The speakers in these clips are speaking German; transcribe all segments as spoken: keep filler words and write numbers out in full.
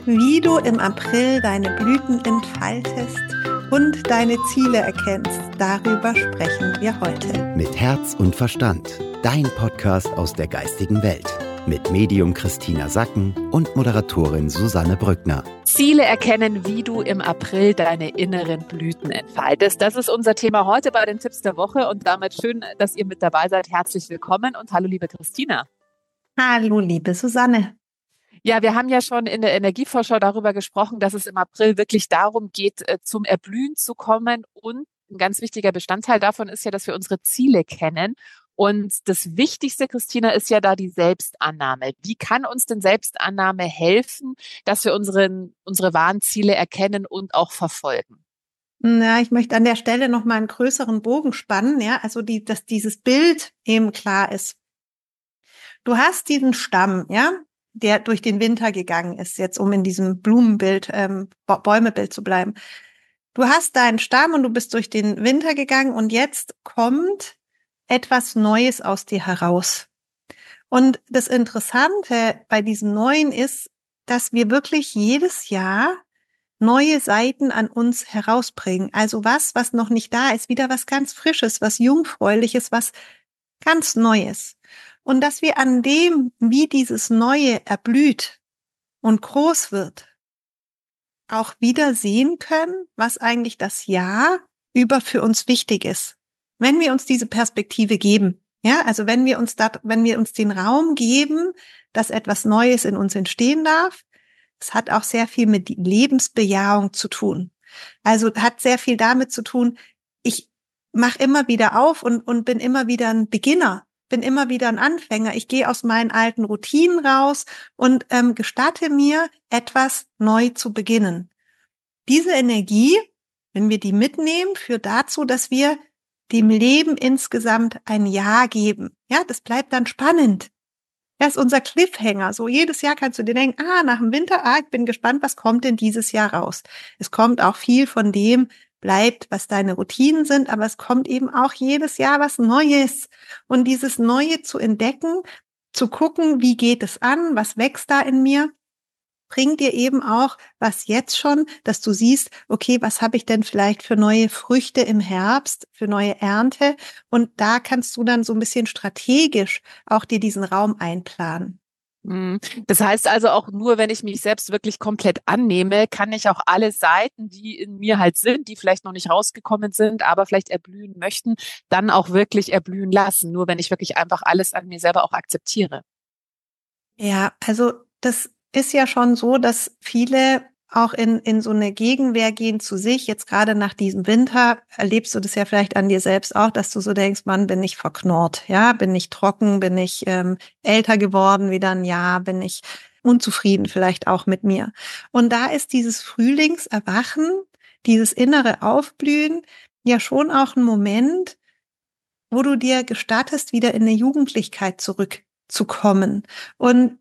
Wie du im April deine Blüten entfaltest und deine Ziele erkennst, darüber sprechen wir heute. Mit Herz und Verstand, dein Podcast aus der geistigen Welt. Mit Medium Christina Sacken und Moderatorin Susanne Brückner. Ziele erkennen, wie du im April deine inneren Blüten entfaltest. Das ist unser Thema heute bei den Tipps der Woche und damit schön, dass ihr mit dabei seid. Herzlich willkommen und hallo liebe Christina. Hallo liebe Susanne. Ja, wir haben ja schon in der Energievorschau darüber gesprochen, dass es im April wirklich darum geht, zum Erblühen zu kommen. Und ein ganz wichtiger Bestandteil davon ist ja, dass wir unsere Ziele kennen. Und das Wichtigste, Christina, ist ja da die Selbstannahme. Wie kann uns denn Selbstannahme helfen, dass wir unseren, unsere wahren Ziele erkennen und auch verfolgen? Na, ich möchte an der Stelle noch mal einen größeren Bogen spannen, ja, also die, dass dieses Bild eben klar ist. Du hast diesen Stamm, ja, der durch den Winter gegangen ist, jetzt um in diesem Blumenbild, ähm, Bäumebild zu bleiben. Du hast deinen Stamm und du bist durch den Winter gegangen und jetzt kommt etwas Neues aus dir heraus. Und das Interessante bei diesem Neuen ist, dass wir wirklich jedes Jahr neue Seiten an uns herausbringen. Also was, was noch nicht da ist, wieder was ganz Frisches, was Jungfräuliches, was ganz Neues. Und dass wir an dem, wie dieses Neue erblüht und groß wird, auch wieder sehen können, was eigentlich das Jahr über für uns wichtig ist. Wenn wir uns diese Perspektive geben, ja, also wenn wir uns da, wenn wir uns den Raum geben, dass etwas Neues in uns entstehen darf, es hat auch sehr viel mit Lebensbejahung zu tun. Also hat sehr viel damit zu tun, ich mache immer wieder auf und, und bin immer wieder ein Beginner, bin immer wieder ein Anfänger. Ich gehe aus meinen alten Routinen raus und ähm, gestatte mir, etwas neu zu beginnen. Diese Energie, wenn wir die mitnehmen, führt dazu, dass wir dem Leben insgesamt ein Ja geben. Ja, das bleibt dann spannend. Das ist unser Cliffhanger. So jedes Jahr kannst du dir denken, ah, nach dem Winter, ah, ich bin gespannt, was kommt denn dieses Jahr raus? Es kommt auch viel von dem, bleibt, was deine Routinen sind, aber es kommt eben auch jedes Jahr was Neues. Und dieses Neue zu entdecken, zu gucken, wie geht es an, was wächst da in mir, bringt dir eben auch was jetzt schon, dass du siehst, okay, was habe ich denn vielleicht für neue Früchte im Herbst, für neue Ernte? Und da kannst du dann so ein bisschen strategisch auch dir diesen Raum einplanen. Das heißt also auch nur, wenn ich mich selbst wirklich komplett annehme, kann ich auch alle Seiten, die in mir halt sind, die vielleicht noch nicht rausgekommen sind, aber vielleicht erblühen möchten, dann auch wirklich erblühen lassen. Nur wenn ich wirklich einfach alles an mir selber auch akzeptiere. Ja, also das ist ja schon so, dass viele auch in in so eine Gegenwehr gehen zu sich. Jetzt gerade nach diesem Winter erlebst du das ja vielleicht an dir selbst auch, dass du so denkst, Mann, bin ich verknorrt, ja, bin ich trocken, bin ich ähm, älter geworden wieder ein Jahr, bin ich unzufrieden vielleicht auch mit mir. Und da ist dieses Frühlingserwachen, dieses innere Aufblühen ja schon auch ein Moment, wo du dir gestattest, wieder in eine Jugendlichkeit zurückzukommen. Und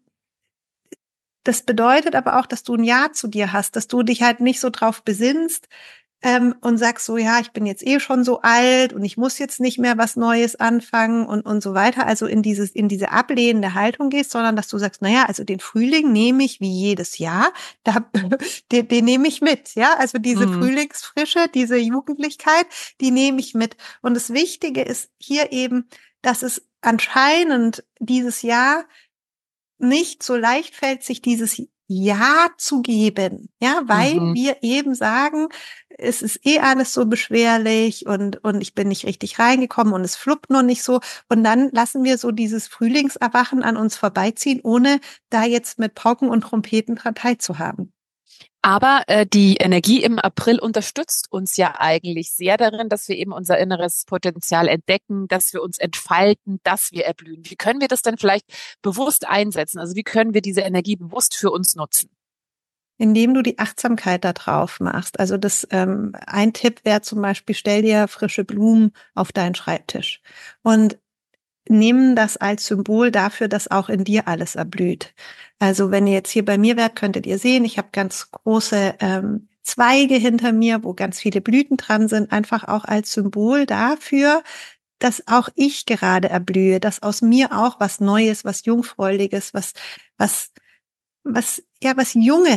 das bedeutet aber auch, dass du ein Ja zu dir hast, dass du dich halt nicht so drauf besinnst ähm, und sagst so, ja, ich bin jetzt eh schon so alt und ich muss jetzt nicht mehr was Neues anfangen und und so weiter. Also in dieses in diese ablehnende Haltung gehst, sondern dass du sagst, naja, also den Frühling nehme ich wie jedes Jahr, da, den, den nehme ich mit, ja. Also diese Mhm. Frühlingsfrische, diese Jugendlichkeit, die nehme ich mit. Und das Wichtige ist hier eben, dass es anscheinend dieses Jahr nicht so leicht fällt, sich dieses Ja zu geben, ja, weil Mhm. wir eben sagen, es ist eh alles so beschwerlich und und ich bin nicht richtig reingekommen und es fluppt noch nicht so und dann lassen wir so dieses Frühlingserwachen an uns vorbeiziehen, ohne da jetzt mit Pauken und Trompeten dran teilzuhaben. Aber äh, die Energie im April unterstützt uns ja eigentlich sehr darin, dass wir eben unser inneres Potenzial entdecken, dass wir uns entfalten, dass wir erblühen. Wie können wir das denn vielleicht bewusst einsetzen? Also wie können wir diese Energie bewusst für uns nutzen? Indem du die Achtsamkeit da drauf machst. Also das ähm, ein Tipp wäre zum Beispiel, stell dir frische Blumen auf deinen Schreibtisch und nimm das als Symbol dafür, dass auch in dir alles erblüht. Also wenn ihr jetzt hier bei mir wärt, könntet ihr sehen, ich habe ganz große ähm, Zweige hinter mir, wo ganz viele Blüten dran sind, einfach auch als Symbol dafür, dass auch ich gerade erblühe, dass aus mir auch was Neues, was Jungfräuliches, was, was, was, ja, was Junges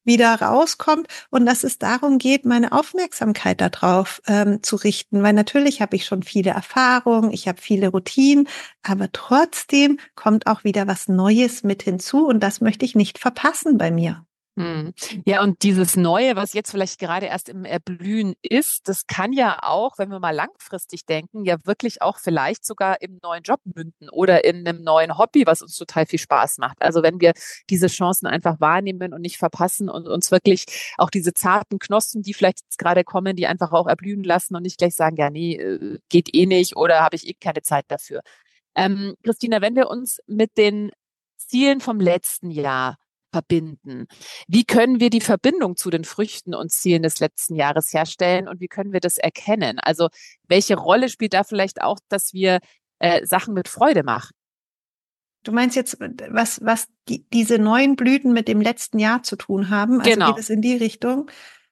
wieder rauskommt und dass es darum geht, meine Aufmerksamkeit darauf ähm, zu richten, weil natürlich habe ich schon viele Erfahrungen, ich habe viele Routinen, aber trotzdem kommt auch wieder was Neues mit hinzu und das möchte ich nicht verpassen bei mir. Hm. Ja, und dieses Neue, was jetzt vielleicht gerade erst im Erblühen ist, das kann ja auch, wenn wir mal langfristig denken, ja wirklich auch vielleicht sogar im neuen Job münden oder in einem neuen Hobby, was uns total viel Spaß macht. Also wenn wir diese Chancen einfach wahrnehmen und nicht verpassen und uns wirklich auch diese zarten Knospen, die vielleicht jetzt gerade kommen, die einfach auch erblühen lassen und nicht gleich sagen, ja, nee, äh, geht eh nicht oder habe ich eh keine Zeit dafür. Ähm, Christina, wenn wir uns mit den Zielen vom letzten Jahr verbinden. Wie können wir die Verbindung zu den Früchten und Zielen des letzten Jahres herstellen und wie können wir das erkennen? Also welche Rolle spielt da vielleicht auch, dass wir äh, Sachen mit Freude machen? Du meinst jetzt, was, was die, diese neuen Blüten mit dem letzten Jahr zu tun haben? Also Genau. geht es in die Richtung?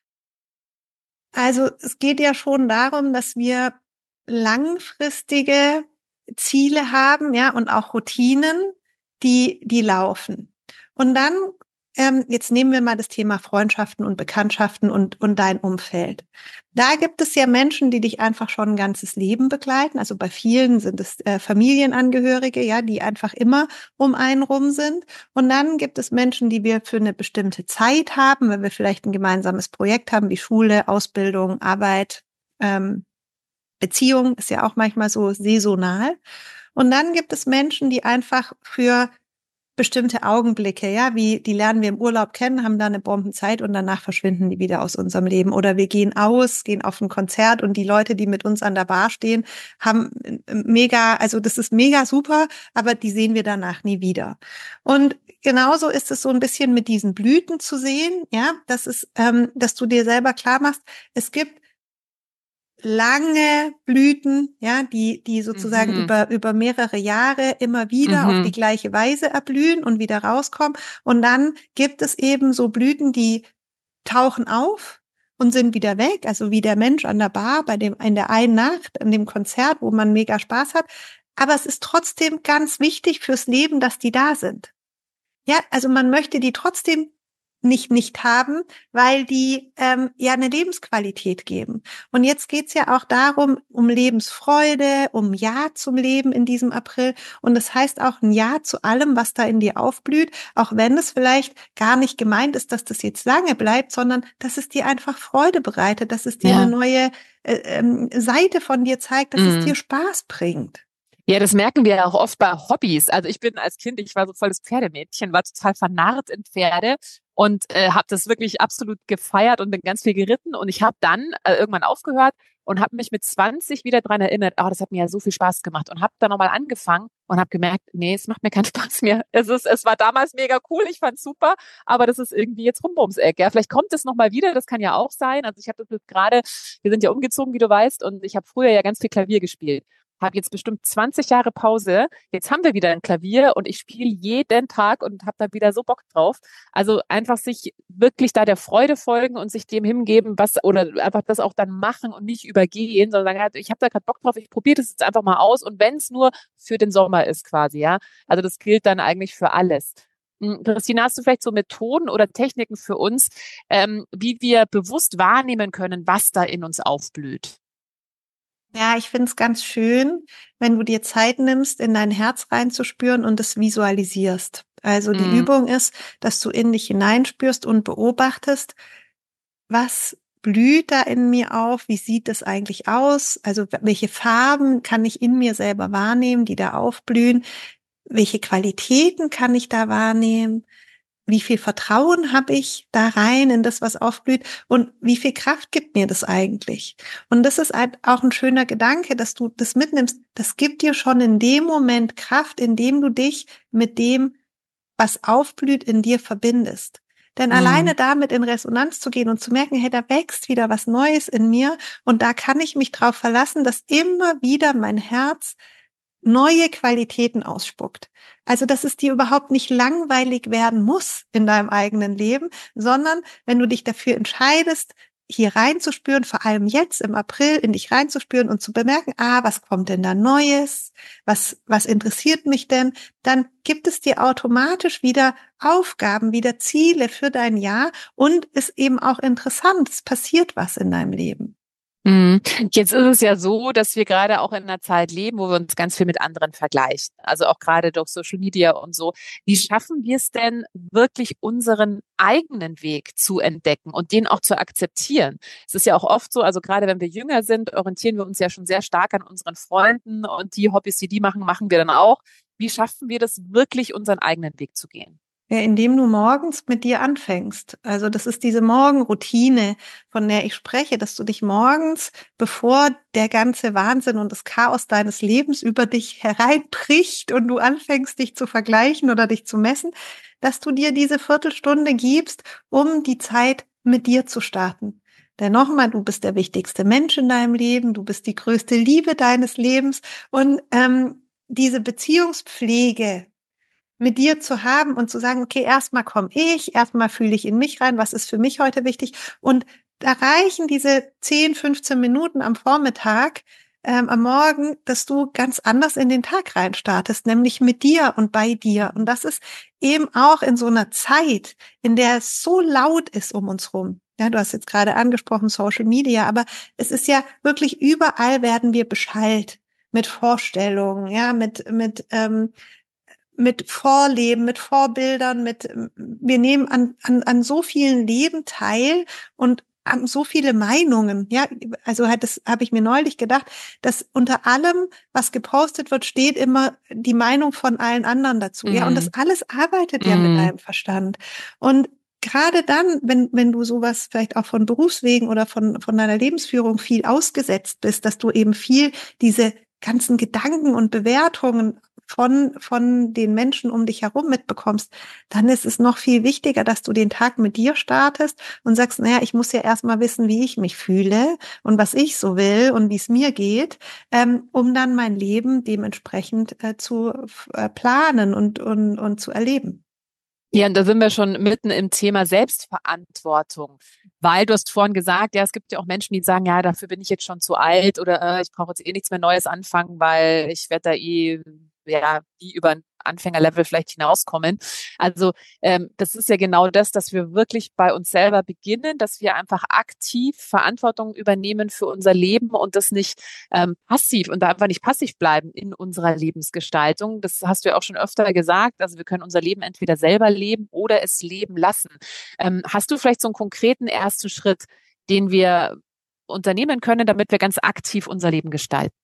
Also es geht ja schon darum, dass wir langfristige Ziele haben, ja, und auch Routinen, die, die laufen. Und dann, ähm, jetzt nehmen wir mal das Thema Freundschaften und Bekanntschaften und, und dein Umfeld. Da gibt es ja Menschen, die dich einfach schon ein ganzes Leben begleiten. Also bei vielen sind es äh, Familienangehörige, ja, die einfach immer um einen rum sind. Und dann gibt es Menschen, die wir für eine bestimmte Zeit haben, wenn wir vielleicht ein gemeinsames Projekt haben, wie Schule, Ausbildung, Arbeit, ähm, Beziehung, ist ja auch manchmal so saisonal. Und dann gibt es Menschen, die einfach für bestimmte Augenblicke, ja, wie die lernen wir im Urlaub kennen, haben da eine Bombenzeit und danach verschwinden die wieder aus unserem Leben. Oder wir gehen aus, gehen auf ein Konzert und die Leute, die mit uns an der Bar stehen, haben mega, also das ist mega super, aber die sehen wir danach nie wieder. Und genauso ist es so ein bisschen mit diesen Blüten zu sehen, ja, das ist, ähm, dass du dir selber klar machst, es gibt lange Blüten, ja, die, die sozusagen Mhm. über, über mehrere Jahre immer wieder Mhm. auf die gleiche Weise erblühen und wieder rauskommen. Und dann gibt es eben so Blüten, die tauchen auf und sind wieder weg. Also wie der Mensch an der Bar bei dem, in der einen Nacht, an dem Konzert, wo man mega Spaß hat. Aber es ist trotzdem ganz wichtig fürs Leben, dass die da sind. Ja, also man möchte die trotzdem nicht nicht haben, weil die ähm, ja eine Lebensqualität geben. Und jetzt geht's ja auch darum, um Lebensfreude, um Ja zum Leben in diesem April. Und das heißt auch ein Ja zu allem, was da in dir aufblüht, auch wenn es vielleicht gar nicht gemeint ist, dass das jetzt lange bleibt, sondern dass es dir einfach Freude bereitet, dass es dir Ja. eine neue äh, ähm, Seite von dir zeigt, dass Mhm. es dir Spaß bringt. Ja, das merken wir ja auch oft bei Hobbys. Also ich bin als Kind, ich war so voll das Pferdemädchen, war total vernarrt in Pferde und äh, habe das wirklich absolut gefeiert und bin ganz viel geritten. Und ich habe dann äh, irgendwann aufgehört und habe mich mit zwanzig wieder dran erinnert, oh, das hat mir ja so viel Spaß gemacht und habe dann nochmal angefangen und habe gemerkt, nee, es macht mir keinen Spaß mehr. Es ist, es war damals mega cool, ich fand's super, aber das ist irgendwie jetzt rum ums Eck. Ja, vielleicht kommt es nochmal wieder, das kann ja auch sein. Also ich habe das jetzt gerade, wir sind ja umgezogen, wie du weißt, und ich habe früher ja ganz viel Klavier gespielt. Habe jetzt bestimmt zwanzig Jahre Pause. Jetzt haben wir wieder ein Klavier und ich spiele jeden Tag und habe da wieder so Bock drauf. Also einfach sich wirklich da der Freude folgen und sich dem hingeben, was oder einfach das auch dann machen und nicht übergehen, sondern sagen, ich habe da gerade Bock drauf, ich probiere das jetzt einfach mal aus und wenn es nur für den Sommer ist quasi, ja. Also das gilt dann eigentlich für alles. Christina, hast du vielleicht so Methoden oder Techniken für uns, ähm, wie wir bewusst wahrnehmen können, was da in uns aufblüht? Ja, ich finde es ganz schön, wenn du dir Zeit nimmst, in dein Herz reinzuspüren und es visualisierst. Also die Mhm. Übung ist, dass du in dich hineinspürst und beobachtest, was blüht da in mir auf? Wie sieht es eigentlich aus? Also welche Farben kann ich in mir selber wahrnehmen, die da aufblühen? Welche Qualitäten kann ich da wahrnehmen? Wie viel Vertrauen habe ich da rein in das, was aufblüht und wie viel Kraft gibt mir das eigentlich? Und das ist halt auch ein schöner Gedanke, dass du das mitnimmst. Das gibt dir schon in dem Moment Kraft, indem du dich mit dem, was aufblüht, in dir verbindest. Denn Mhm. alleine damit in Resonanz zu gehen und zu merken, hey, da wächst wieder was Neues in mir und da kann ich mich drauf verlassen, dass immer wieder mein Herz neue Qualitäten ausspuckt. Also, dass es dir überhaupt nicht langweilig werden muss in deinem eigenen Leben, sondern wenn du dich dafür entscheidest, hier reinzuspüren, vor allem jetzt im April in dich reinzuspüren und zu bemerken, ah, was kommt denn da Neues? Was, was interessiert mich denn? Dann gibt es dir automatisch wieder Aufgaben, wieder Ziele für dein Jahr und ist eben auch interessant, es passiert was in deinem Leben. Jetzt ist es ja so, dass wir gerade auch in einer Zeit leben, wo wir uns ganz viel mit anderen vergleichen. Also auch gerade durch Social Media und so. Wie schaffen wir es denn, wirklich unseren eigenen Weg zu entdecken und den auch zu akzeptieren? Es ist ja auch oft so, also gerade wenn wir jünger sind, orientieren wir uns ja schon sehr stark an unseren Freunden und die Hobbys, die die machen, machen wir dann auch. Wie schaffen wir das, wirklich unseren eigenen Weg zu gehen? Ja, indem du morgens mit dir anfängst. Also das ist diese Morgenroutine, von der ich spreche, dass du dich morgens, bevor der ganze Wahnsinn und das Chaos deines Lebens über dich hereinbricht und du anfängst, dich zu vergleichen oder dich zu messen, dass du dir diese Viertelstunde gibst, um die Zeit mit dir zu starten. Denn nochmal, du bist der wichtigste Mensch in deinem Leben, du bist die größte Liebe deines Lebens und ähm, diese Beziehungspflege mit dir zu haben und zu sagen, okay, erstmal komme ich, erstmal fühle ich in mich rein, was ist für mich heute wichtig? Und da reichen diese zehn, fünfzehn Minuten am Vormittag, ähm, am Morgen, dass du ganz anders in den Tag rein startest, nämlich mit dir und bei dir. Und das ist eben auch in so einer Zeit, in der es so laut ist um uns rum. Ja, du hast jetzt gerade angesprochen Social Media, aber es ist ja wirklich überall werden wir beschallt mit Vorstellungen, ja, mit mit ähm, mit Vorleben, mit Vorbildern, mit, wir nehmen an, an, an so vielen Leben teil und haben so viele Meinungen, ja, also hat das habe ich mir neulich gedacht, dass unter allem, was gepostet wird, steht immer die Meinung von allen anderen dazu, mhm. ja, und das alles arbeitet mhm. ja mit deinem Verstand. Und gerade dann, wenn, wenn du sowas vielleicht auch von Berufswegen oder von, von deiner Lebensführung viel ausgesetzt bist, dass du eben viel diese ganzen Gedanken und Bewertungen von, von den Menschen um dich herum mitbekommst, dann ist es noch viel wichtiger, dass du den Tag mit dir startest und sagst, naja, ich muss ja erstmal wissen, wie ich mich fühle und was ich so will und wie es mir geht, ähm, um dann mein Leben dementsprechend äh, zu äh, planen und, und, und zu erleben. Ja, und da sind wir schon mitten im Thema Selbstverantwortung, weil du hast vorhin gesagt, ja, es gibt ja auch Menschen, die sagen, ja, dafür bin ich jetzt schon zu alt oder äh, ich brauche jetzt eh nichts mehr Neues anfangen, weil ich werde da eh ja, die über ein Anfängerlevel vielleicht hinauskommen. Also ähm, das ist ja genau das, dass wir wirklich bei uns selber beginnen, dass wir einfach aktiv Verantwortung übernehmen für unser Leben und das nicht ähm, passiv und da einfach nicht passiv bleiben in unserer Lebensgestaltung. Das hast du ja auch schon öfter gesagt. Also wir können unser Leben entweder selber leben oder es leben lassen. Ähm, hast du vielleicht so einen konkreten ersten Schritt, den wir unternehmen können, damit wir ganz aktiv unser Leben gestalten?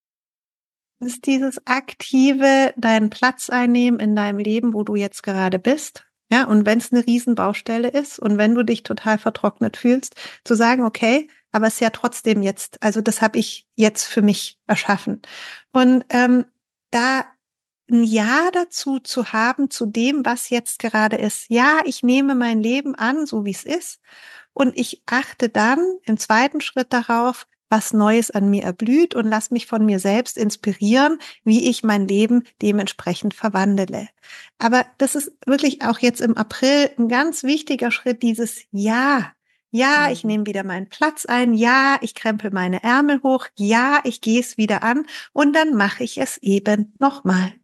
Ist dieses aktive deinen Platz einnehmen in deinem Leben, wo du jetzt gerade bist, ja, und wenn es eine Riesenbaustelle ist und wenn du dich total vertrocknet fühlst, zu sagen, okay, aber es ist ja trotzdem jetzt, also das habe ich jetzt für mich erschaffen. Und ähm, da ein Ja dazu zu haben, zu dem, was jetzt gerade ist. Ja, ich nehme mein Leben an, so wie es ist, und ich achte dann im zweiten Schritt darauf, was Neues an mir erblüht und lass mich von mir selbst inspirieren, wie ich mein Leben dementsprechend verwandle. Aber das ist wirklich auch jetzt im April ein ganz wichtiger Schritt, dieses Ja. Ja, ich nehme wieder meinen Platz ein. Ja, ich krempel meine Ärmel hoch. Ja, ich gehe es wieder an und dann mache ich es eben nochmal.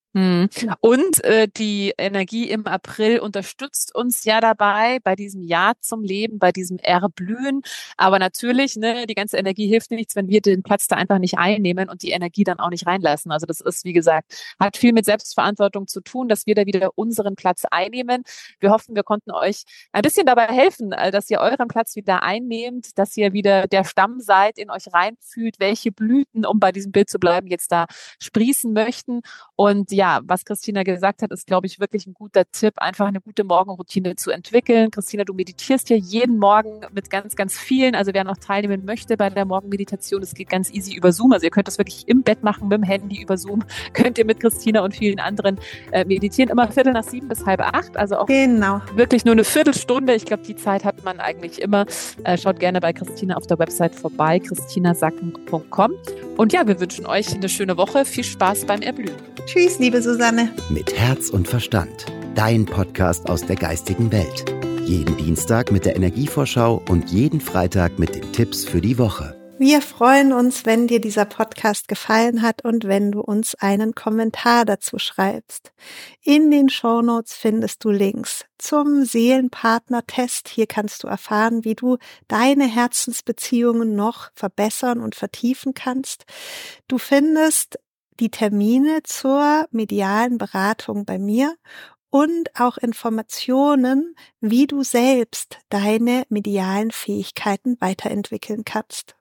Und äh, die Energie im April unterstützt uns ja dabei, bei diesem Ja zum Leben, bei diesem Erblühen. Aber natürlich, ne, die ganze Energie hilft nichts, wenn wir den Platz da einfach nicht einnehmen und die Energie dann auch nicht reinlassen. Also das ist, wie gesagt, hat viel mit Selbstverantwortung zu tun, dass wir da wieder unseren Platz einnehmen. Wir hoffen, wir konnten euch ein bisschen dabei helfen, dass ihr euren Platz wieder einnehmt, dass ihr wieder der Stamm seid, in euch reinfühlt, welche Blüten, um bei diesem Bild zu bleiben, jetzt da sprießen möchten. Und ja, was Christina gesagt hat, ist, glaube ich, wirklich ein guter Tipp, einfach eine gute Morgenroutine zu entwickeln. Christina, du meditierst ja jeden Morgen mit ganz, ganz vielen. Also wer noch teilnehmen möchte bei der Morgenmeditation, das geht ganz easy über Zoom. Also ihr könnt das wirklich im Bett machen, mit dem Handy über Zoom. Könnt ihr mit Christina und vielen anderen äh, meditieren. Immer Viertel nach sieben bis halb acht. Also auch genau. Wirklich nur eine Viertelstunde. Ich glaube, die Zeit hat man eigentlich immer. Äh, schaut gerne bei Christina auf der Website vorbei, christina sacken punkt com. Und ja, wir wünschen euch eine schöne Woche. Viel Spaß beim Erblühen. Tschüss, liebe Susanne. Mit Herz und Verstand. Dein Podcast aus der geistigen Welt. Jeden Dienstag mit der Energievorschau und jeden Freitag mit den Tipps für die Woche. Wir freuen uns, wenn dir dieser Podcast gefallen hat und wenn du uns einen Kommentar dazu schreibst. In den Shownotes findest du Links zum Seelenpartner-Test. Hier kannst du erfahren, wie du deine Herzensbeziehungen noch verbessern und vertiefen kannst. Du findest die Termine zur medialen Beratung bei mir und auch Informationen, wie du selbst deine medialen Fähigkeiten weiterentwickeln kannst.